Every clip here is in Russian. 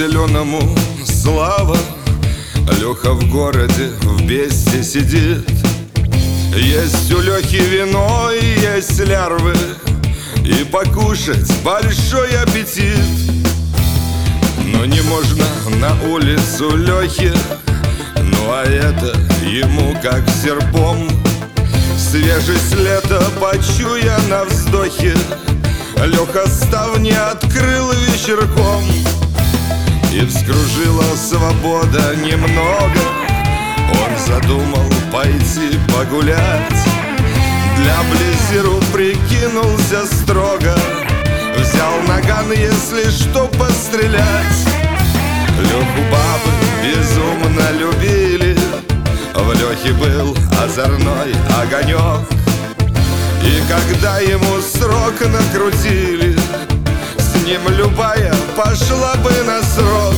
зеленому слава. Леха в городе в Бесте сидит. Есть у Лехи вино и есть лярвы, и покушать большой аппетит. Но не можно на улицу Лехи, ну а это ему как серпом. Свежесть лета почуя на вздохе, Леха ставни открыл вечерком. И вскружила свобода немного, он задумал пойти погулять. Для Близеру прикинулся строго, взял наган, если что, пострелять. Леху бабы безумно любили, в Лехе был озорной огонек. И когда ему срок накрутили, с ним любая пошла бы на срок.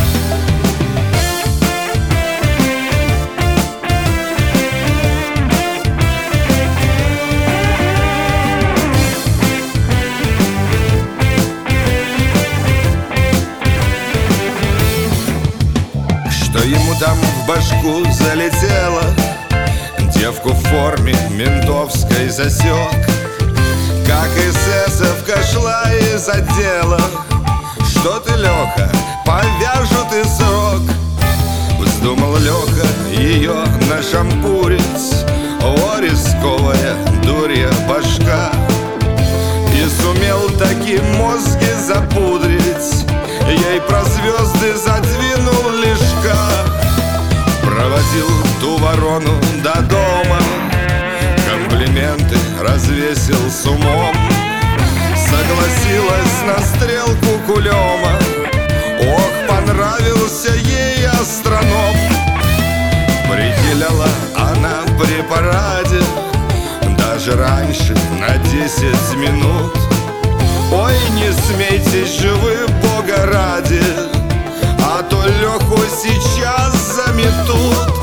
Что ему там в башку залетело, девку в форме ментовской засек. Как эсэсовка шла из отдела: что ты, Леха, повяжут и срок. Вздумал Леха ее нашампурить, о, рисковая дурья башка. И сумел таки мозги запудрить, ей про звезды задвинул лишка. Проводил ту ворону до дома, комплименты развесил с умом. Согласилась на стрелку кулема, ох, понравился ей астроном. Прихиляла она при параде даже раньше на 10 минут. Ой, не смейтесь же вы, Бога ради, а то Леху сейчас заметут.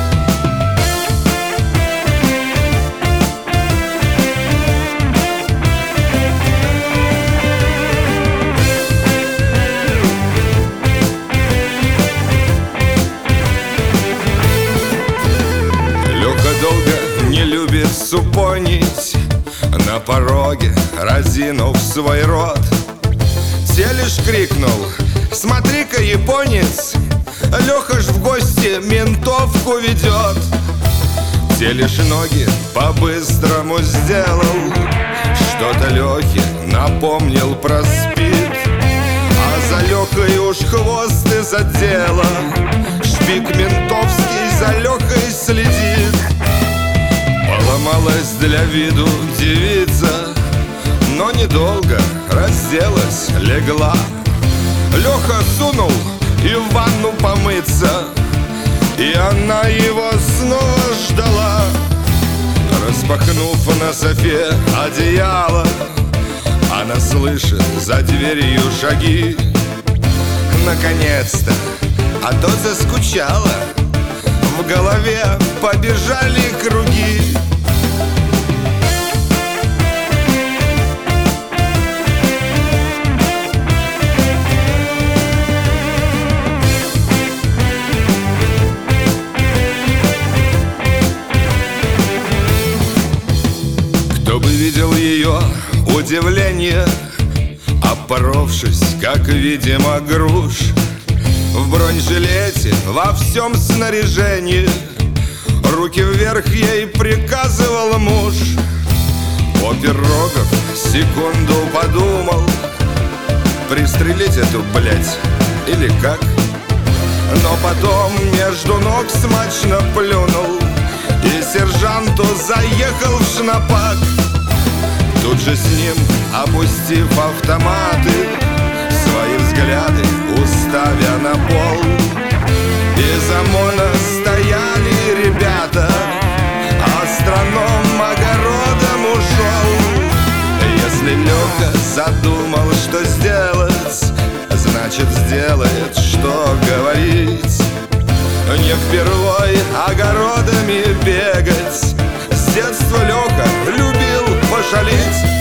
Леха долго не любит супонить, на пороге разинув свой рот. Телеш крикнул: смотри-ка, японец, Леха ж в гости ментовку ведет. Телеш ноги по-быстрому сделал, что-то Лехе напомнил про спид. А за Лехой уж хвост из отдела, шпик ментовский за Лехой следит. Поломалась для виду девица, но недолго разделась, легла. Леха сунул и в ванну помыться, и она его снова ждала. Распахнув на софе одеяло, она слышит за дверью шаги. Наконец-то, а то заскучала, в голове побежали круги. Кто бы видел ее удивление, опоровшись, как, видимо, груш, в бронежилете, во всем снаряжении, руки вверх ей приказывал муж. Опер Рогов секунду подумал: пристрелить эту, блядь, или как? Но потом между ног смачно плюнул и сержанту заехал в шнапак. Тут же с ним, опустив автоматы, свои взгляды уставя на пол, из ОМОНа стояли ребята, астроном огородом ушел. Если Леха задумал, что сделать, значит сделает, что говорить. Не впервой огородами бегать, с детства Леха любил пошалить.